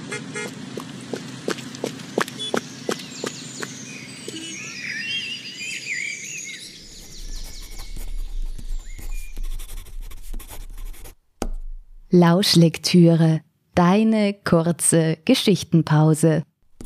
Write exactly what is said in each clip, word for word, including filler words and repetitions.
Lauschlektüre, deine kurze Geschichtenpause.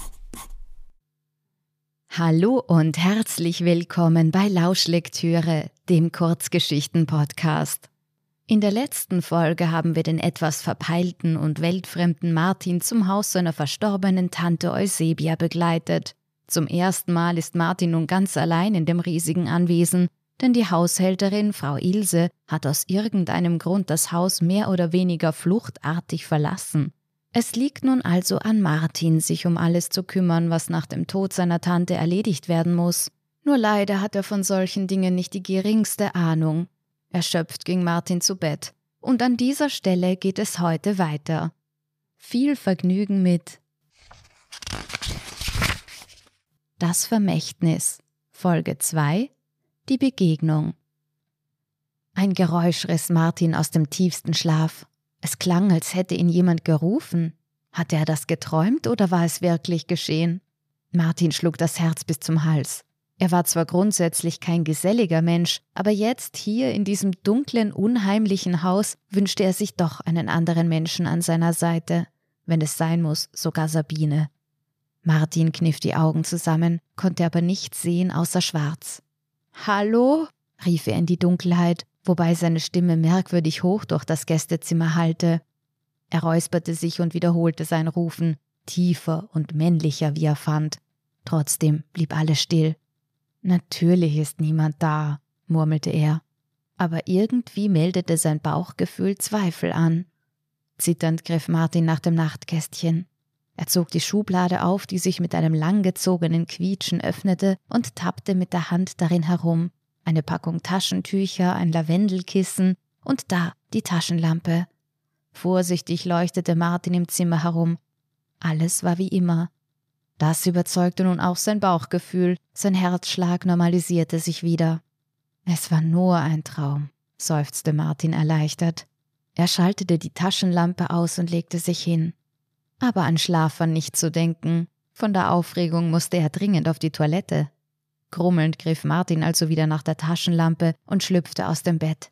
Hallo und herzlich willkommen bei Lauschlektüre, dem Kurzgeschichten-Podcast. In der letzten Folge haben wir den etwas verpeilten und weltfremden Martin zum Haus seiner verstorbenen Tante Eusebia begleitet. Zum ersten Mal ist Martin nun ganz allein in dem riesigen Anwesen, denn die Haushälterin, Frau Ilse, hat aus irgendeinem Grund das Haus mehr oder weniger fluchtartig verlassen. Es liegt nun also an Martin, sich um alles zu kümmern, was nach dem Tod seiner Tante erledigt werden muss. Nur leider hat er von solchen Dingen nicht die geringste Ahnung. Erschöpft ging Martin zu Bett. Und an dieser Stelle geht es heute weiter. Viel Vergnügen mit Das Vermächtnis, Folge zwei, Die Begegnung. Ein Geräusch riss Martin aus dem tiefsten Schlaf. Es klang, als hätte ihn jemand gerufen. Hatte er das geträumt oder war es wirklich geschehen? Martin schlug das Herz bis zum Hals. Er war zwar grundsätzlich kein geselliger Mensch, aber jetzt hier in diesem dunklen, unheimlichen Haus wünschte er sich doch einen anderen Menschen an seiner Seite. Wenn es sein muss, sogar Sabine. Martin kniff die Augen zusammen, konnte aber nichts sehen außer Schwarz. »Hallo?« rief er in die Dunkelheit, wobei seine Stimme merkwürdig hoch durch das Gästezimmer hallte. Er räusperte sich und wiederholte sein Rufen, tiefer und männlicher, wie er fand. Trotzdem blieb alles still. »Natürlich ist niemand da«, murmelte er. Aber irgendwie meldete sein Bauchgefühl Zweifel an. Zitternd griff Martin nach dem Nachtkästchen. Er zog die Schublade auf, die sich mit einem langgezogenen Quietschen öffnete, und tappte mit der Hand darin herum. Eine Packung Taschentücher, ein Lavendelkissen und da die Taschenlampe. Vorsichtig leuchtete Martin im Zimmer herum. Alles war wie immer. Das überzeugte nun auch sein Bauchgefühl, sein Herzschlag normalisierte sich wieder. Es war nur ein Traum, seufzte Martin erleichtert. Er schaltete die Taschenlampe aus und legte sich hin. Aber an Schlaf war nicht zu denken. Von der Aufregung musste er dringend auf die Toilette. Grummelnd griff Martin also wieder nach der Taschenlampe und schlüpfte aus dem Bett.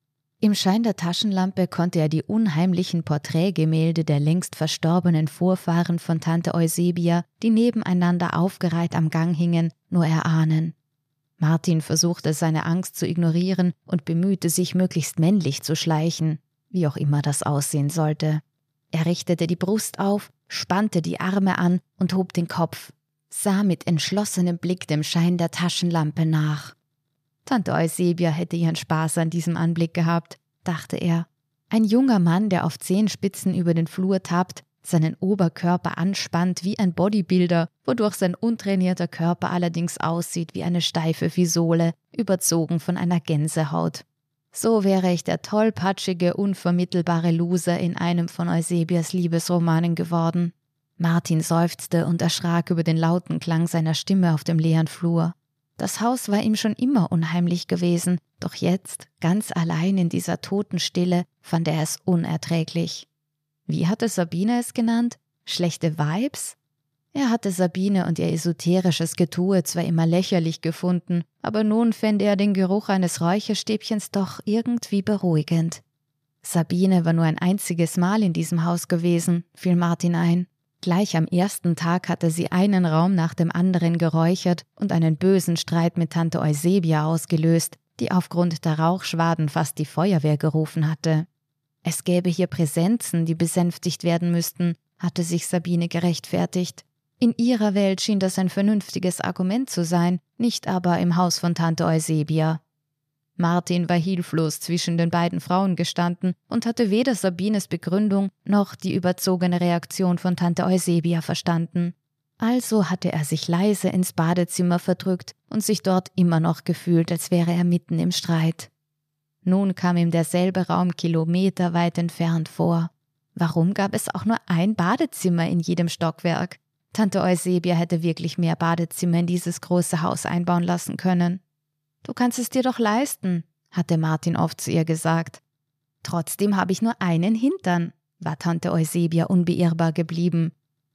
Im Schein der Taschenlampe konnte er die unheimlichen Porträtgemälde der längst verstorbenen Vorfahren von Tante Eusebia, die nebeneinander aufgereiht am Gang hingen, nur erahnen. Martin versuchte seine Angst zu ignorieren und bemühte sich, möglichst männlich zu schleichen, wie auch immer das aussehen sollte. Er richtete die Brust auf, spannte die Arme an und hob den Kopf, sah mit entschlossenem Blick dem Schein der Taschenlampe nach. Tante Eusebia hätte ihren Spaß an diesem Anblick gehabt, dachte er. Ein junger Mann, der auf Zehenspitzen über den Flur tappt, seinen Oberkörper anspannt wie ein Bodybuilder, wodurch sein untrainierter Körper allerdings aussieht wie eine steife Fisole, überzogen von einer Gänsehaut. So wäre ich der tollpatschige, unvermittelbare Loser in einem von Eusebias Liebesromanen geworden. Martin seufzte und erschrak über den lauten Klang seiner Stimme auf dem leeren Flur. Das Haus war ihm schon immer unheimlich gewesen, doch jetzt, ganz allein in dieser Totenstille, fand er es unerträglich. Wie hatte Sabine es genannt? Schlechte Vibes? Er hatte Sabine und ihr esoterisches Getue zwar immer lächerlich gefunden, aber nun fände er den Geruch eines Räucherstäbchens doch irgendwie beruhigend. Sabine war nur ein einziges Mal in diesem Haus gewesen, fiel Martin ein. Gleich am ersten Tag hatte sie einen Raum nach dem anderen geräuchert und einen bösen Streit mit Tante Eusebia ausgelöst, die aufgrund der Rauchschwaden fast die Feuerwehr gerufen hatte. Es gäbe hier Präsenzen, die besänftigt werden müssten, hatte sich Sabine gerechtfertigt. In ihrer Welt schien das ein vernünftiges Argument zu sein, nicht aber im Haus von Tante Eusebia. Martin war hilflos zwischen den beiden Frauen gestanden und hatte weder Sabines Begründung noch die überzogene Reaktion von Tante Eusebia verstanden. Also hatte er sich leise ins Badezimmer verdrückt und sich dort immer noch gefühlt, als wäre er mitten im Streit. Nun kam ihm derselbe Raum kilometerweit entfernt vor. Warum gab es auch nur ein Badezimmer in jedem Stockwerk? Tante Eusebia hätte wirklich mehr Badezimmer in dieses große Haus einbauen lassen können. »Du kannst es dir doch leisten«, hatte Martin oft zu ihr gesagt. »Trotzdem habe ich nur einen Hintern«, war Tante Eusebia unbeirrbar geblieben.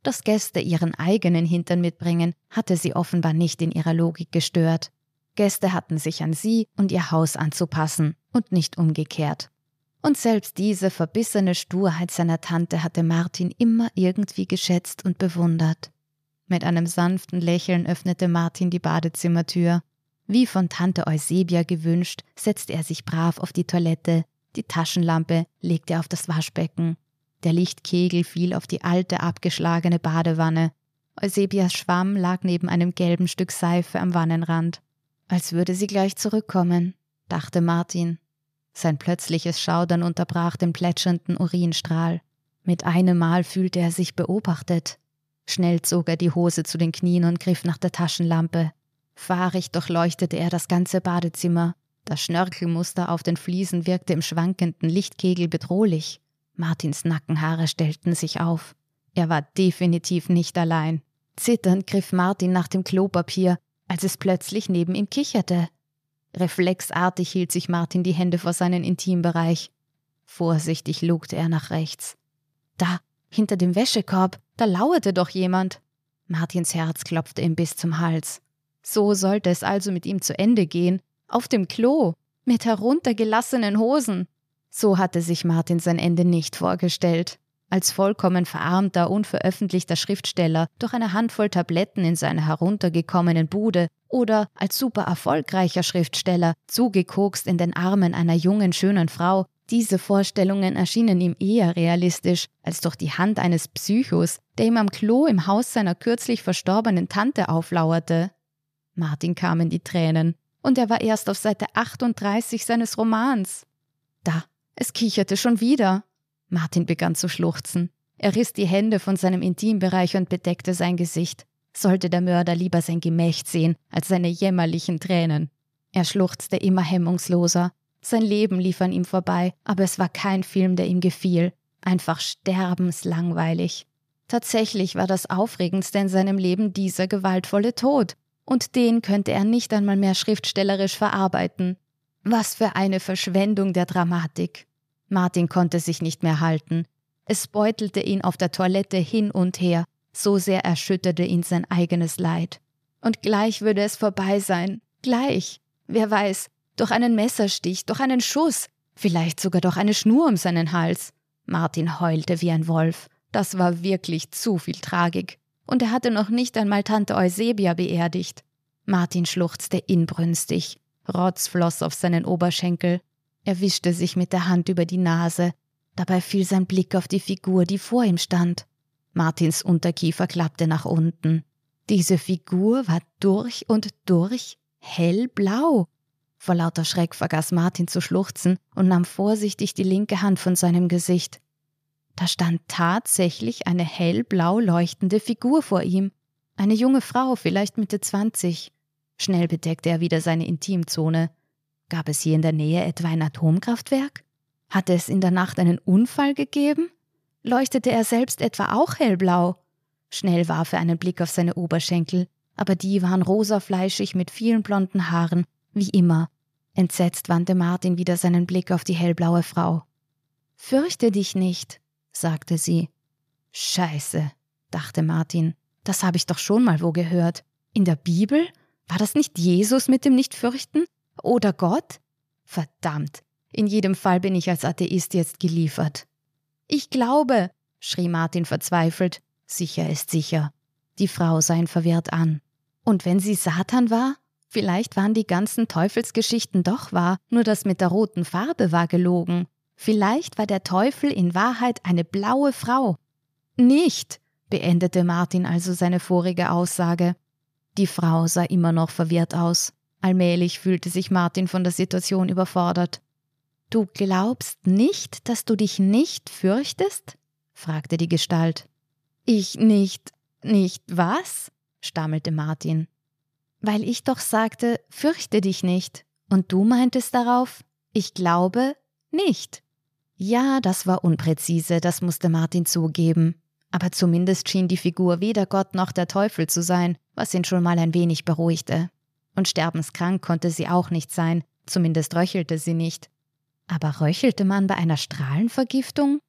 Dass Gäste ihren eigenen Hintern mitbringen, hatte sie offenbar nicht in ihrer Logik gestört. Gäste hatten sich an sie und ihr Haus anzupassen und nicht umgekehrt. Und selbst diese verbissene Sturheit seiner Tante hatte Martin immer irgendwie geschätzt und bewundert. Mit einem sanften Lächeln öffnete Martin die Badezimmertür. Wie von Tante Eusebia gewünscht, setzte er sich brav auf die Toilette, die Taschenlampe legte er auf das Waschbecken. Der Lichtkegel fiel auf die alte, abgeschlagene Badewanne. Eusebias Schwamm lag neben einem gelben Stück Seife am Wannenrand. Als würde sie gleich zurückkommen, dachte Martin. Sein plötzliches Schaudern unterbrach den plätschernden Urinstrahl. Mit einem Mal fühlte er sich beobachtet. Schnell zog er die Hose zu den Knien und griff nach der Taschenlampe. Fahrig durchleuchtete er das ganze Badezimmer. Das Schnörkelmuster auf den Fliesen wirkte im schwankenden Lichtkegel bedrohlich. Martins Nackenhaare stellten sich auf. Er war definitiv nicht allein. Zitternd griff Martin nach dem Klopapier, als es plötzlich neben ihm kicherte. Reflexartig hielt sich Martin die Hände vor seinen Intimbereich. Vorsichtig lugte er nach rechts. Da, hinter dem Wäschekorb, da lauerte doch jemand. Martins Herz klopfte ihm bis zum Hals. So sollte es also mit ihm zu Ende gehen. Auf dem Klo, mit heruntergelassenen Hosen. So hatte sich Martin sein Ende nicht vorgestellt. Als vollkommen verarmter, unveröffentlichter Schriftsteller durch eine Handvoll Tabletten in seiner heruntergekommenen Bude oder als super erfolgreicher Schriftsteller, zugekokst in den Armen einer jungen, schönen Frau. Diese Vorstellungen erschienen ihm eher realistisch als durch die Hand eines Psychos, der ihm am Klo im Haus seiner kürzlich verstorbenen Tante auflauerte. Martin kam in die Tränen, und er war erst auf Seite achtunddreißig seines Romans. Da, es kicherte schon wieder. Martin begann zu schluchzen. Er riss die Hände von seinem Intimbereich und bedeckte sein Gesicht. Sollte der Mörder lieber sein Gemächt sehen, als seine jämmerlichen Tränen. Er schluchzte immer hemmungsloser. Sein Leben lief an ihm vorbei, aber es war kein Film, der ihm gefiel. Einfach sterbenslangweilig. Tatsächlich war das Aufregendste in seinem Leben dieser gewaltvolle Tod. Und den könnte er nicht einmal mehr schriftstellerisch verarbeiten. Was für eine Verschwendung der Dramatik. Martin konnte sich nicht mehr halten. Es beutelte ihn auf der Toilette hin und her, so sehr erschütterte ihn sein eigenes Leid. Und gleich würde es vorbei sein, gleich. Wer weiß, durch einen Messerstich, durch einen Schuss, vielleicht sogar durch eine Schnur um seinen Hals. Martin heulte wie ein Wolf. Das war wirklich zu viel Tragik. Und er hatte noch nicht einmal Tante Eusebia beerdigt. Martin schluchzte inbrünstig. Rotz floss auf seinen Oberschenkel. Er wischte sich mit der Hand über die Nase. Dabei fiel sein Blick auf die Figur, die vor ihm stand. Martins Unterkiefer klappte nach unten. Diese Figur war durch und durch hellblau. Vor lauter Schreck vergaß Martin zu schluchzen und nahm vorsichtig die linke Hand von seinem Gesicht. Da stand tatsächlich eine hellblau leuchtende Figur vor ihm. Eine junge Frau, vielleicht Mitte zwanzig. Schnell bedeckte er wieder seine Intimzone. Gab es hier in der Nähe etwa ein Atomkraftwerk? Hatte es in der Nacht einen Unfall gegeben? Leuchtete er selbst etwa auch hellblau? Schnell warf er einen Blick auf seine Oberschenkel, aber die waren rosafleischig mit vielen blonden Haaren, wie immer. Entsetzt wandte Martin wieder seinen Blick auf die hellblaue Frau. »Fürchte dich nicht«, sagte sie. »Scheiße«, dachte Martin, »das habe ich doch schon mal wo gehört. In der Bibel? War das nicht Jesus mit dem Nichtfürchten? Oder Gott? Verdammt, in jedem Fall bin ich als Atheist jetzt geliefert.« »Ich glaube«, schrie Martin verzweifelt. »Sicher ist sicher.« Die Frau sah ihn verwirrt an. »Und wenn sie Satan war? Vielleicht waren die ganzen Teufelsgeschichten doch wahr, nur das mit der roten Farbe war gelogen. Vielleicht war der Teufel in Wahrheit eine blaue Frau.« »Nicht«, beendete Martin also seine vorige Aussage. Die Frau sah immer noch verwirrt aus. Allmählich fühlte sich Martin von der Situation überfordert. »Du glaubst nicht, dass du dich nicht fürchtest?« fragte die Gestalt. »Ich nicht, nicht was?« stammelte Martin. »Weil ich doch sagte, fürchte dich nicht. Und du meintest darauf, ich glaube nicht.« Ja, das war unpräzise, das musste Martin zugeben. Aber zumindest schien die Figur weder Gott noch der Teufel zu sein, was ihn schon mal ein wenig beruhigte. Und sterbenskrank konnte sie auch nicht sein, zumindest röchelte sie nicht. Aber röchelte man bei einer Strahlenvergiftung?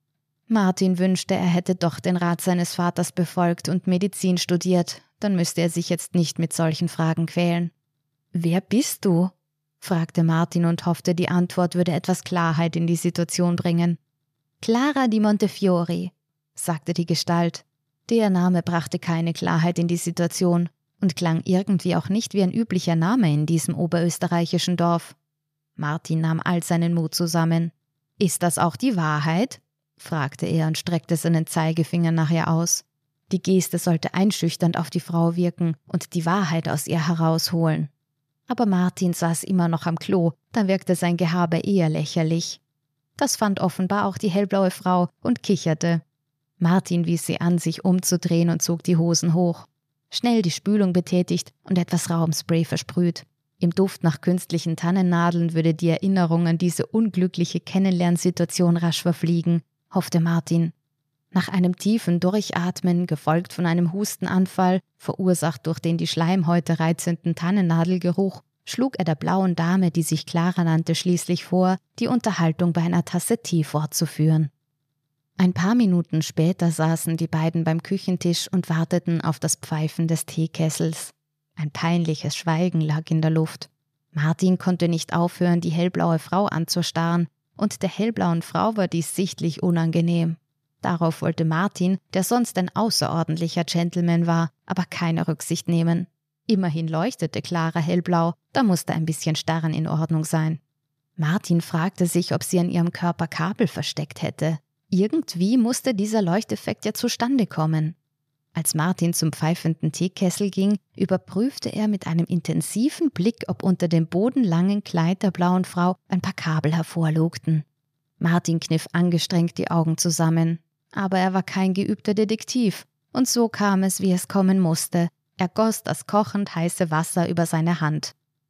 Martin wünschte, er hätte doch den Rat seines Vaters befolgt und Medizin studiert, dann müsste er sich jetzt nicht mit solchen Fragen quälen. »Wer bist du?« fragte Martin und hoffte, die Antwort würde etwas Klarheit in die Situation bringen. »Clara di Montefiori«, sagte die Gestalt. Der Name brachte keine Klarheit in die Situation und klang irgendwie auch nicht wie ein üblicher Name in diesem oberösterreichischen Dorf. Martin nahm all seinen Mut zusammen. »Ist das auch die Wahrheit?« fragte er und streckte seinen Zeigefinger nach ihr aus. Die Geste sollte einschüchternd auf die Frau wirken und die Wahrheit aus ihr herausholen. Aber Martin saß immer noch am Klo, da wirkte sein Gehabe eher lächerlich. Das fand offenbar auch die hellblaue Frau und kicherte. Martin wies sie an, sich umzudrehen und zog die Hosen hoch. Schnell die Spülung betätigt und etwas Raumspray versprüht. Im Duft nach künstlichen Tannennadeln würde die Erinnerung an diese unglückliche Kennenlernsituation rasch verfliegen, hoffte Martin. Nach einem tiefen Durchatmen, gefolgt von einem Hustenanfall, verursacht durch den die Schleimhäute reizenden Tannennadelgeruch, schlug er der blauen Dame, die sich Clara nannte, schließlich vor, die Unterhaltung bei einer Tasse Tee fortzuführen. Ein paar Minuten später saßen die beiden beim Küchentisch und warteten auf das Pfeifen des Teekessels. Ein peinliches Schweigen lag in der Luft. Martin konnte nicht aufhören, die hellblaue Frau anzustarren, und der hellblauen Frau war dies sichtlich unangenehm. Darauf wollte Martin, der sonst ein außerordentlicher Gentleman war, aber keine Rücksicht nehmen. Immerhin leuchtete Clara hellblau, da musste ein bisschen Starren in Ordnung sein. Martin fragte sich, ob sie an ihrem Körper Kabel versteckt hätte. Irgendwie musste dieser Leuchteffekt ja zustande kommen. Als Martin zum pfeifenden Teekessel ging, überprüfte er mit einem intensiven Blick, ob unter dem bodenlangen Kleid der blauen Frau ein paar Kabel hervorlugten. Martin kniff angestrengt die Augen zusammen. Aber er war kein geübter Detektiv, und so kam es, wie es kommen musste. Er goss das kochend heiße Wasser über seine Hand.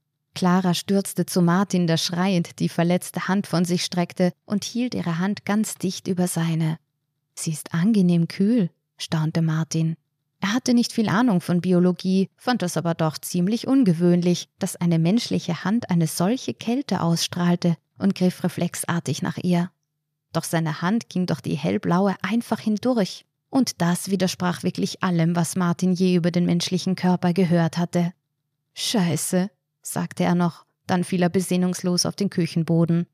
Clara stürzte zu Martin, der schreiend die verletzte Hand von sich streckte und hielt ihre Hand ganz dicht über seine. »Sie ist angenehm kühl«, staunte Martin. Er hatte nicht viel Ahnung von Biologie, fand es aber doch ziemlich ungewöhnlich, dass eine menschliche Hand eine solche Kälte ausstrahlte, und griff reflexartig nach ihr. Doch seine Hand ging durch die hellblaue einfach hindurch, und das widersprach wirklich allem, was Martin je über den menschlichen Körper gehört hatte. »Scheiße«, sagte er noch, dann fiel er besinnungslos auf den Küchenboden.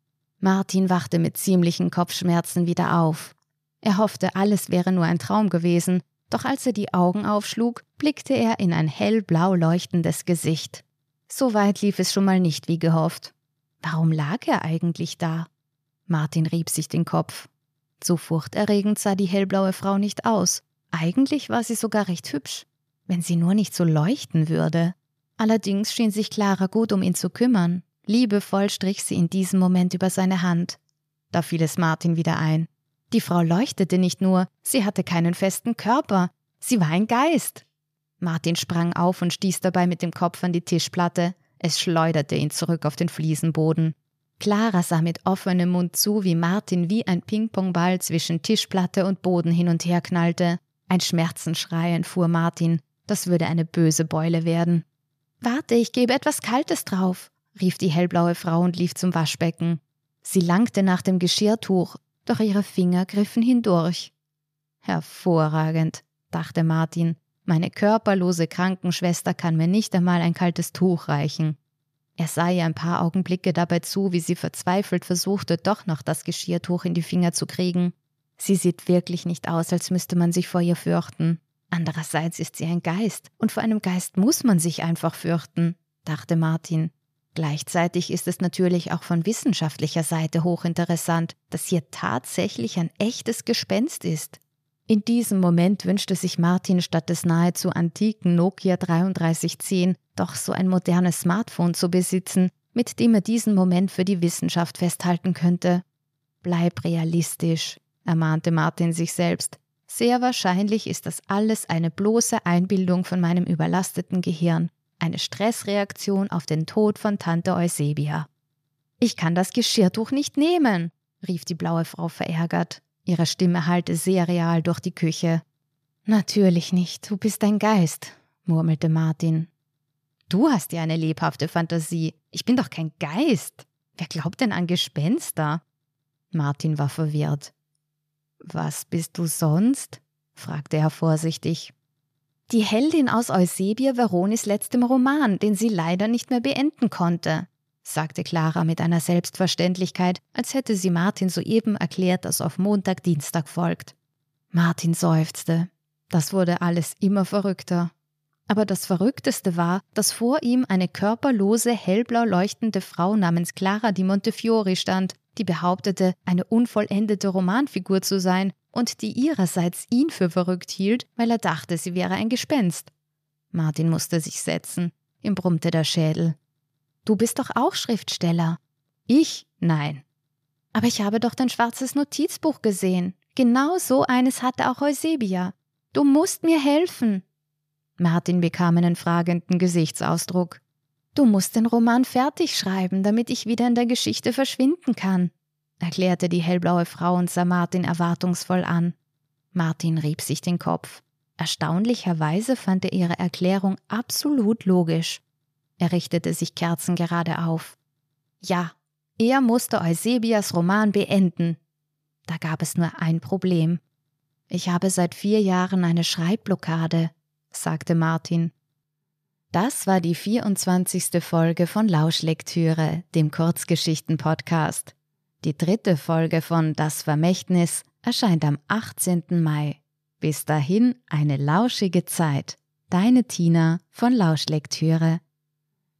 Martin wachte mit ziemlichen Kopfschmerzen wieder auf. Er hoffte, alles wäre nur ein Traum gewesen, doch als er die Augen aufschlug, blickte er in ein hellblau leuchtendes Gesicht. So weit lief es schon mal nicht wie gehofft. Warum lag er eigentlich da? Martin rieb sich den Kopf. So furchterregend sah die hellblaue Frau nicht aus. Eigentlich war sie sogar recht hübsch, wenn sie nur nicht so leuchten würde. Allerdings schien sich Clara gut um ihn zu kümmern. Liebevoll strich sie in diesem Moment über seine Hand. Da fiel es Martin wieder ein. Die Frau leuchtete nicht nur, sie hatte keinen festen Körper. Sie war ein Geist. Martin sprang auf und stieß dabei mit dem Kopf an die Tischplatte. Es schleuderte ihn zurück auf den Fliesenboden. Clara sah mit offenem Mund zu, wie Martin wie ein Ping-Pong-Ball zwischen Tischplatte und Boden hin und her knallte. Ein Schmerzensschrei entfuhr Martin. Das würde eine böse Beule werden. »Warte, ich gebe etwas Kaltes drauf«, rief die hellblaue Frau und lief zum Waschbecken. Sie langte nach dem Geschirrtuch, doch ihre Finger griffen hindurch. »Hervorragend«, dachte Martin. »Meine körperlose Krankenschwester kann mir nicht einmal ein kaltes Tuch reichen.« Er sah ihr ein paar Augenblicke dabei zu, wie sie verzweifelt versuchte, doch noch das Geschirrtuch in die Finger zu kriegen. Sie sieht wirklich nicht aus, als müsste man sich vor ihr fürchten. Andererseits ist sie ein Geist, und vor einem Geist muss man sich einfach fürchten, dachte Martin. Gleichzeitig ist es natürlich auch von wissenschaftlicher Seite hochinteressant, dass hier tatsächlich ein echtes Gespenst ist. In diesem Moment wünschte sich Martin statt des nahezu antiken Nokia dreiunddreißig zehn doch so ein modernes Smartphone zu besitzen, mit dem er diesen Moment für die Wissenschaft festhalten könnte. »Bleib realistisch«, ermahnte Martin sich selbst. »Sehr wahrscheinlich ist das alles eine bloße Einbildung von meinem überlasteten Gehirn, eine Stressreaktion auf den Tod von Tante Eusebia.« »Ich kann das Geschirrtuch nicht nehmen«, rief die blaue Frau verärgert. Ihre Stimme hallte sehr real durch die Küche. »Natürlich nicht, du bist ein Geist«, murmelte Martin. »Du hast ja eine lebhafte Fantasie. Ich bin doch kein Geist. Wer glaubt denn an Gespenster?« Martin war verwirrt. Was bist du sonst?« fragte er vorsichtig. »Die Heldin aus Eusebia Veronis letztem Roman, den sie leider nicht mehr beenden konnte«, sagte Clara mit einer Selbstverständlichkeit, als hätte sie Martin soeben erklärt, dass auf Montag Dienstag folgt. Martin seufzte. Das wurde alles immer verrückter. Aber das Verrückteste war, dass vor ihm eine körperlose, hellblau leuchtende Frau namens Clara di Montefiori stand, die behauptete, eine unvollendete Romanfigur zu sein und die ihrerseits ihn für verrückt hielt, weil er dachte, sie wäre ein Gespenst. Martin musste sich setzen. Ihm brummte der Schädel. »Du bist doch auch Schriftsteller.« »Ich? Nein.« »Aber ich habe doch dein schwarzes Notizbuch gesehen. Genau so eines hatte auch Eusebia. Du musst mir helfen.« Martin bekam einen fragenden Gesichtsausdruck. »Du musst den Roman fertig schreiben, damit ich wieder in der Geschichte verschwinden kann«, erklärte die hellblaue Frau und sah Martin erwartungsvoll an. Martin rieb sich den Kopf. Erstaunlicherweise fand er ihre Erklärung absolut logisch. Er richtete sich kerzengerade auf. Ja, er musste Eusebias Roman beenden. Da gab es nur ein Problem. »Ich habe seit vier Jahren eine Schreibblockade«, sagte Martin. Das war die vierundzwanzigste Folge von Lauschlektüre, dem Kurzgeschichten-Podcast. Die dritte Folge von Das Vermächtnis erscheint am achtzehnten Mai. Bis dahin eine lauschige Zeit. Deine Tina von Lauschlektüre.